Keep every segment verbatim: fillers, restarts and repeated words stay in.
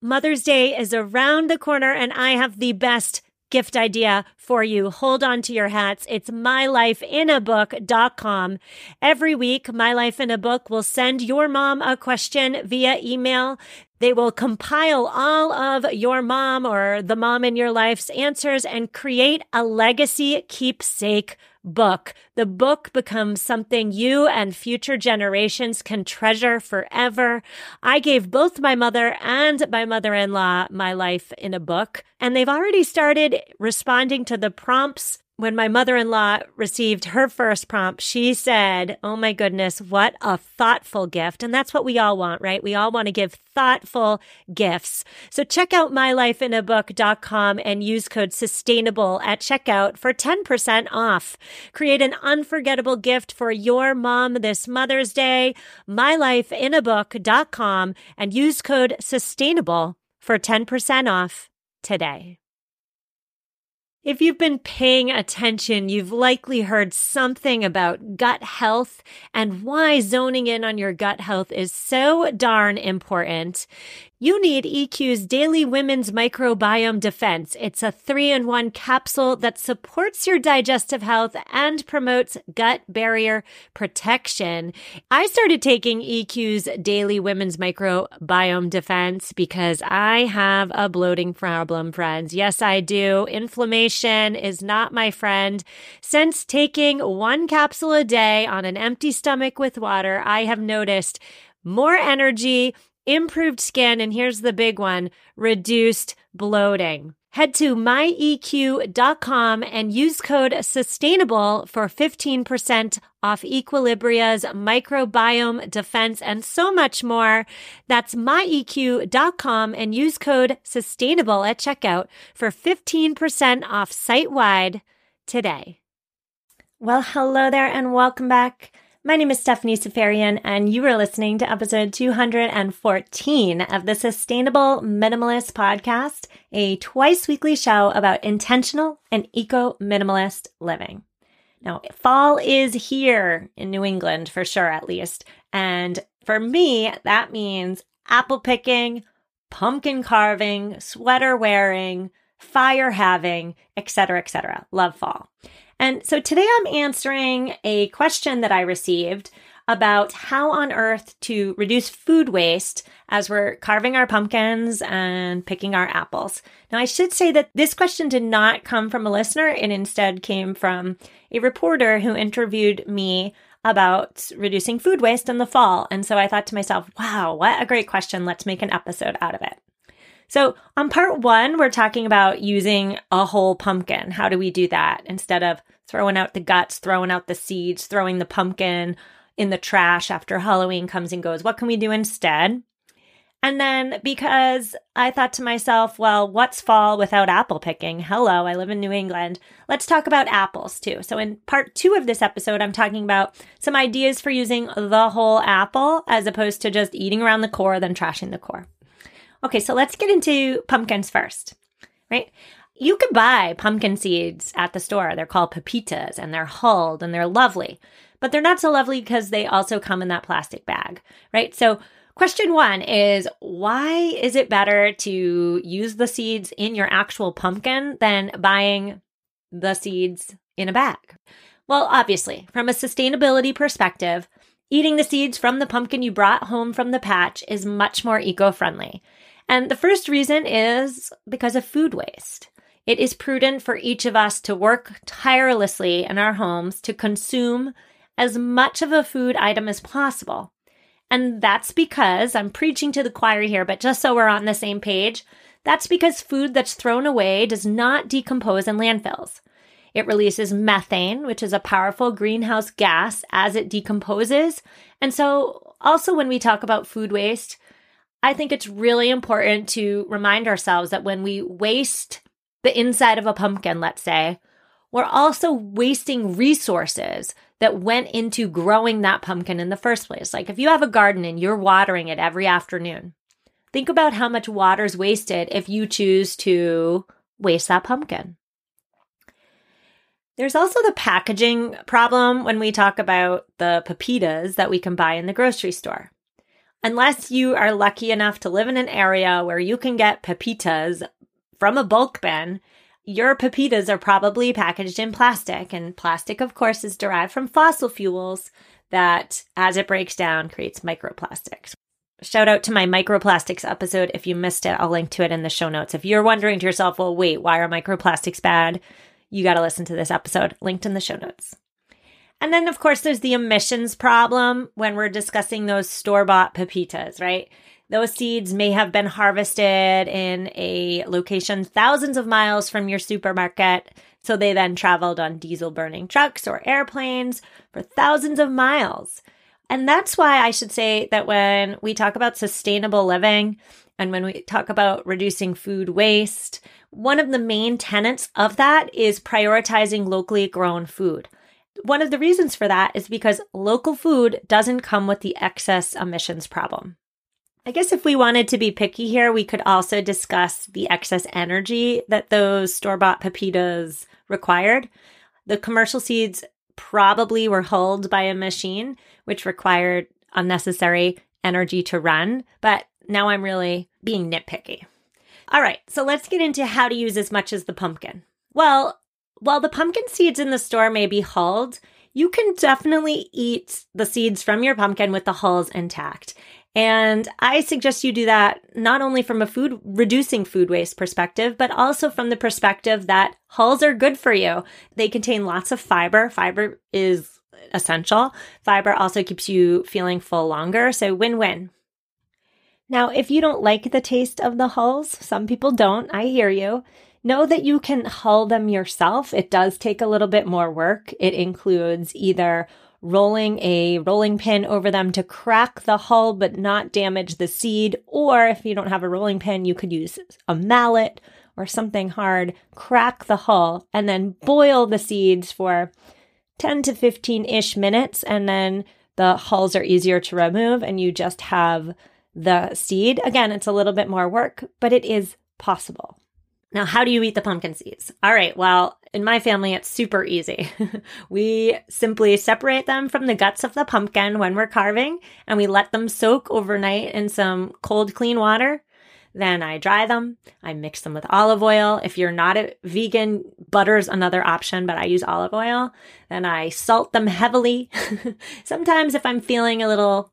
Mother's Day is around the corner, and I have the best gift idea for you. Hold on to your hats. It's my life in a book dot com. Every week, My Life in a Book will send your mom a question via email. They will compile all of your mom or the mom in your life's answers and create a legacy keepsake book. The book becomes something you and future generations can treasure forever. I gave both my mother and my mother-in-law my life in a book, and they've already started responding to the prompts. When my mother-in-law received her first prompt, she said, oh my goodness, what a thoughtful gift. And that's what we all want, right? We all want to give thoughtful gifts. So check out my life in a book dot com and use code SUSTAINABLE at checkout for ten percent off. Create an unforgettable gift for your mom this Mother's Day. my life in a book dot com and use code SUSTAINABLE for ten percent off today. If you've been paying attention, you've likely heard something about gut health and why zoning in on your gut health is so darn important. You need E Q's Daily Women's Microbiome Defense. It's a three-in-one capsule that supports your digestive health and promotes gut barrier protection. I started taking E Q's Daily Women's Microbiome Defense because I have a bloating problem, friends. Yes, I do. Inflammation is not my friend. Since taking one capsule a day on an empty stomach with water, I have noticed more energy, improved skin, and here's the big one, reduced bloating. Head to my E Q dot com and use code SUSTAINABLE for fifteen percent off Equilibria's microbiome defense and so much more. That's my E Q dot com and use code SUSTAINABLE at checkout for fifteen percent off site-wide today. Well, hello there and welcome back. My name is Stephanie Seferian, and you are listening to episode two hundred fourteen of the Sustainable Minimalist Podcast, a twice-weekly show about intentional and eco-minimalist living. Now, fall is here in New England, for sure, at least. And for me, that means apple picking, pumpkin carving, sweater wearing, fire having, et cetera, et cetera. Love fall. And so today I'm answering a question that I received about how on earth to reduce food waste as we're carving our pumpkins and picking our apples. Now, I should say that this question did not come from a listener. It instead came from a reporter who interviewed me about reducing food waste in the fall. And so I thought to myself, wow, what a great question. Let's make an episode out of it. So on part one, we're talking about using a whole pumpkin. How do we do that? Instead of throwing out the guts, throwing out the seeds, throwing the pumpkin in the trash after Halloween comes and goes, what can we do instead? And then because I thought to myself, well, what's fall without apple picking? Hello, I live in New England. Let's talk about apples too. So in part two of this episode, I'm talking about some ideas for using the whole apple as opposed to just eating around the core, then trashing the core. Okay, so let's get into pumpkins first, right? You could buy pumpkin seeds at the store. They're called pepitas, and they're hulled, and they're lovely. But they're not so lovely because they also come in that plastic bag, right? So question one is, why is it better to use the seeds in your actual pumpkin than buying the seeds in a bag? Well, obviously, from a sustainability perspective, eating the seeds from the pumpkin you brought home from the patch is much more eco-friendly. And the first reason is because of food waste. It is prudent for each of us to work tirelessly in our homes to consume as much of a food item as possible. And that's because, I'm preaching to the choir here, but just so we're on the same page, that's because food that's thrown away does not decompose in landfills. It releases methane, which is a powerful greenhouse gas, as it decomposes. And so also when we talk about food waste, I think it's really important to remind ourselves that when we waste the inside of a pumpkin, let's say, we're also wasting resources that went into growing that pumpkin in the first place. Like if you have a garden and you're watering it every afternoon, think about how much water is wasted if you choose to waste that pumpkin. There's also the packaging problem when we talk about the pepitas that we can buy in the grocery store. Unless you are lucky enough to live in an area where you can get pepitas from a bulk bin, your pepitas are probably packaged in plastic. And plastic, of course, is derived from fossil fuels that, as it breaks down, creates microplastics. Shout out to my microplastics episode. If you missed it, I'll link to it in the show notes. If you're wondering to yourself, well, wait, why are microplastics bad? You got to listen to this episode, linked in the show notes. And then, of course, there's the emissions problem when we're discussing those store-bought pepitas, right? Those seeds may have been harvested in a location thousands of miles from your supermarket. So they then traveled on diesel-burning trucks or airplanes for thousands of miles. And that's why I should say that when we talk about sustainable living and when we talk about reducing food waste, one of the main tenets of that is prioritizing locally grown food. One of the reasons for that is because local food doesn't come with the excess emissions problem. I guess if we wanted to be picky here, we could also discuss the excess energy that those store-bought pepitas required. The commercial seeds probably were hulled by a machine, which required unnecessary energy to run. But now I'm really being nitpicky. All right, so let's get into how to use as much as the pumpkin. Well, while the pumpkin seeds in the store may be hulled, you can definitely eat the seeds from your pumpkin with the hulls intact. And I suggest you do that not only from a food reducing food waste perspective, but also from the perspective that hulls are good for you. They contain lots of fiber. Fiber is essential. Fiber also keeps you feeling full longer. So win-win. Now, if you don't like the taste of the hulls, some people don't, I hear you. Know that you can hull them yourself. It does take a little bit more work. It includes either rolling a rolling pin over them to crack the hull but not damage the seed. Or if you don't have a rolling pin, you could use a mallet or something hard, crack the hull, and then boil the seeds for ten to fifteen-ish minutes. And then the hulls are easier to remove and you just have the seed. Again, it's a little bit more work, but it is possible. Now, how do you eat the pumpkin seeds? All right, well, in my family, it's super easy. We simply separate them from the guts of the pumpkin when we're carving, and we let them soak overnight in some cold, clean water. Then I dry them. I mix them with olive oil. If you're not a vegan, butter's another option, but I use olive oil. Then I salt them heavily. Sometimes if I'm feeling a little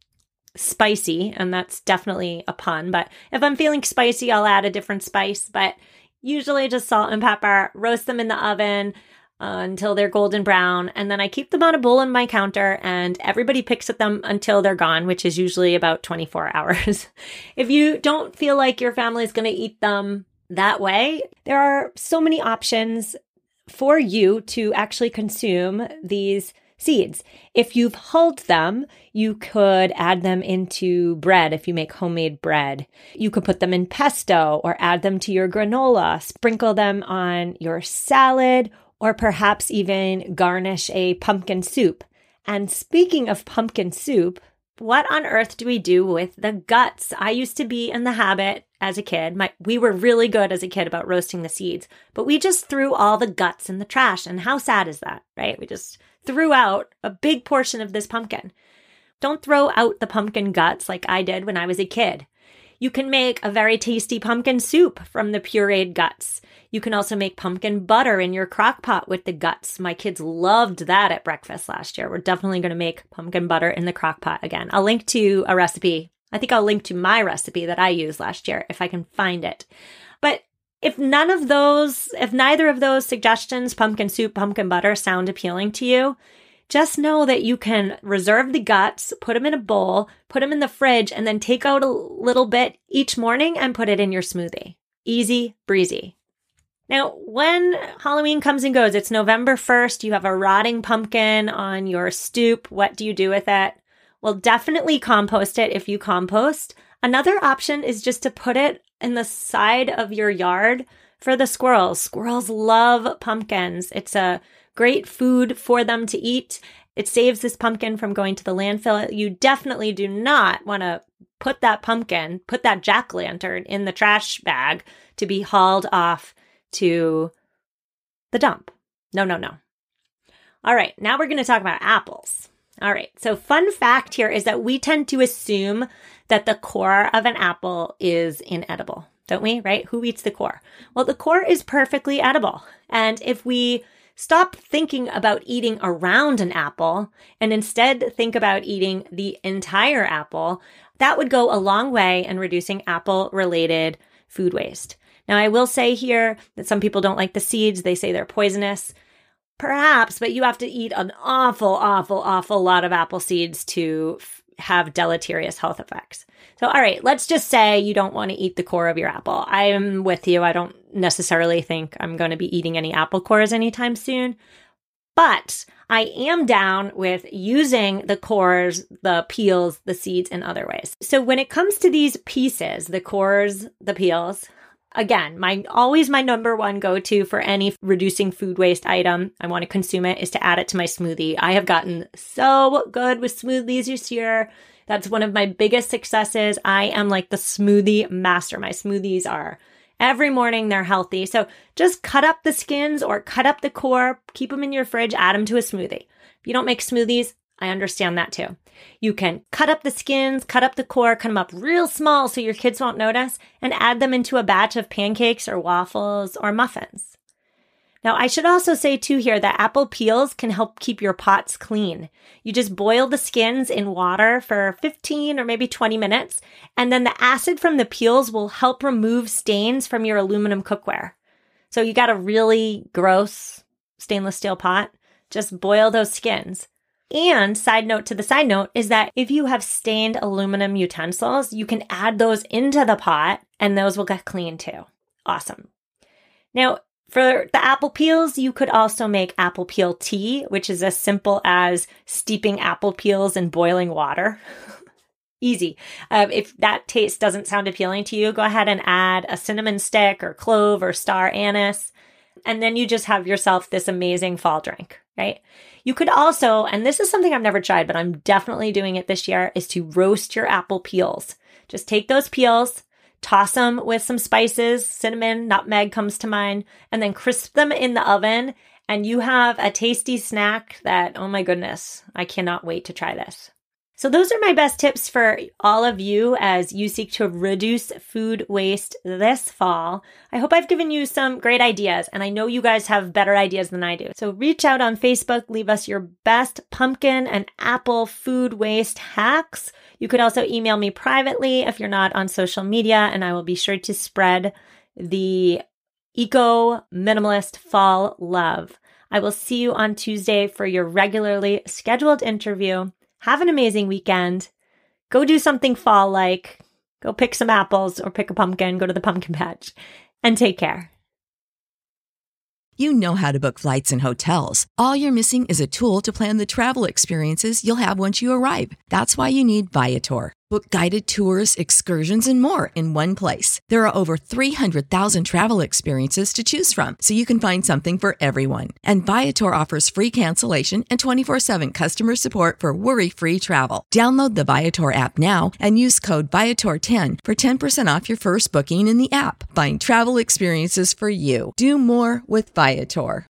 spicy, and that's definitely a pun, but if I'm feeling spicy, I'll add a different spice, but usually just salt and pepper, roast them in the oven uh, until they're golden brown, and then I keep them on a bowl on my counter, and everybody picks at them until they're gone, which is usually about twenty-four hours. If you don't feel like your family is going to eat them that way, there are so many options for you to actually consume these seeds. If you've hulled them, you could add them into bread if you make homemade bread. You could put them in pesto or add them to your granola, sprinkle them on your salad, or perhaps even garnish a pumpkin soup. And speaking of pumpkin soup, what on earth do we do with the guts? I used to be in the habit as a kid. My, we were really good as a kid about roasting the seeds, but we just threw all the guts in the trash. And how sad is that, right? We just threw out a big portion of this pumpkin. Don't throw out the pumpkin guts like I did when I was a kid. You can make a very tasty pumpkin soup from the pureed guts. You can also make pumpkin butter in your crock pot with the guts. My kids loved that at breakfast last year. We're definitely going to make pumpkin butter in the crock pot again. I'll link to a recipe. I think I'll link to my recipe that I used last year if I can find it. But if none of those, if neither of those suggestions, pumpkin soup, pumpkin butter, sound appealing to you, just know that you can reserve the guts, put them in a bowl, put them in the fridge, and then take out a little bit each morning and put it in your smoothie. Easy breezy. Now, when Halloween comes and goes, it's November first, you have a rotting pumpkin on your stoop. What do you do with it? Well, definitely compost it if you compost. Another option is just to put it in the side of your yard for the squirrels. Squirrels love pumpkins. It's a great food for them to eat. It saves this pumpkin from going to the landfill. You definitely do not want to put that pumpkin, put that jack-o'-lantern in the trash bag to be hauled off to the dump. No, no, no. All right, now we're going to talk about apples. All right. So fun fact here is that we tend to assume that the core of an apple is inedible, don't we? Right? Who eats the core? Well, the core is perfectly edible. And if we stop thinking about eating around an apple and instead think about eating the entire apple, that would go a long way in reducing apple-related food waste. Now, I will say here that some people don't like the seeds. They say they're poisonous. Perhaps, but you have to eat an awful, awful, awful lot of apple seeds to f- have deleterious health effects. So, all right, let's just say you don't want to eat the core of your apple. I am with you. I don't necessarily think I'm going to be eating any apple cores anytime soon, but I am down with using the cores, the peels, the seeds in other ways. So when it comes to these pieces, the cores, the peels, again, my always my number one go-to for any reducing food waste item I want to consume it is to add it to my smoothie. I have gotten so good with smoothies this year. That's one of my biggest successes. I am like the smoothie master. My smoothies are every morning, they're healthy. So just cut up the skins or cut up the core, keep them in your fridge, add them to a smoothie. If you don't make smoothies, I understand that too. You can cut up the skins, cut up the core, cut them up real small so your kids won't notice, and add them into a batch of pancakes or waffles or muffins. Now, I should also say too here that apple peels can help keep your pots clean. You just boil the skins in water for fifteen or maybe twenty minutes, and then the acid from the peels will help remove stains from your aluminum cookware. So you got a really gross stainless steel pot, just boil those skins. And side note to the side note is that if you have stained aluminum utensils, you can add those into the pot and those will get clean too. Awesome. Now, for the apple peels, you could also make apple peel tea, which is as simple as steeping apple peels in boiling water. Easy. Uh, if that taste doesn't sound appealing to you, go ahead and add a cinnamon stick or clove or star anise. And then you just have yourself this amazing fall drink, right? You could also, and this is something I've never tried, but I'm definitely doing it this year, is to roast your apple peels. Just take those peels, toss them with some spices, cinnamon, nutmeg comes to mind, and then crisp them in the oven. And you have a tasty snack that, oh my goodness, I cannot wait to try this. So those are my best tips for all of you as you seek to reduce food waste this fall. I hope I've given you some great ideas, and I know you guys have better ideas than I do. So reach out on Facebook, leave us your best pumpkin and apple food waste hacks. You could also email me privately if you're not on social media, and I will be sure to spread the eco-minimalist fall love. I will see you on Tuesday for your regularly scheduled interview. Have an amazing weekend. Go do something fall-like. Go pick some apples or pick a pumpkin, go to the pumpkin patch, and take care. You know how to book flights and hotels. All you're missing is a tool to plan the travel experiences you'll have once you arrive. That's why you need Viator. Book guided tours, excursions, and more in one place. There are over three hundred thousand travel experiences to choose from, so you can find something for everyone. And Viator offers free cancellation and twenty-four seven customer support for worry-free travel. Download the Viator app now and use code Viator ten for ten percent off your first booking in the app. Find travel experiences for you. Do more with Viator.